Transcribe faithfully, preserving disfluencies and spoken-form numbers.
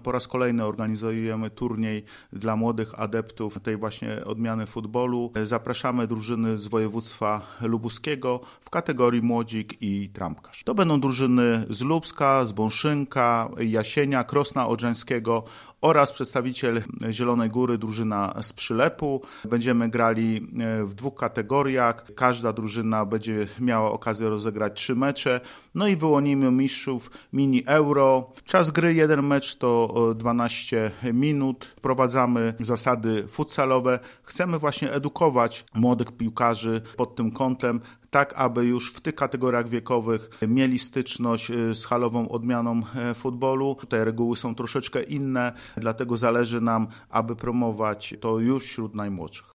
po raz kolejny organizujemy turniej dla młodych adeptów tej właśnie odmiany futbolu. Zapraszamy drużyny z województwa lubuskiego w kategorii młodzik i trampkarz. To będą drużyny z Lubska, z Bąszynka, Jasienia, Krosna Odrzańskiego oraz przedstawiciel Zielonej Góry, drużyna z Przylepu. Będziemy grali w dwóch kategoriach. Każda drużyna będzie miała okazję rozegrać trzy mecze. No i wyłonimy mistrzów mini euro. Czas gry jeden mecz to dwanaście minut. Wprowadzamy zasady futsalowe. Chcemy właśnie edukować młodych piłkarzy pod tym kątem, tak aby już w tych kategoriach wiekowych mieli styczność z halową odmianą futbolu. Tutaj reguły są troszeczkę inne, dlatego zależy nam, aby promować to już wśród najmłodszych.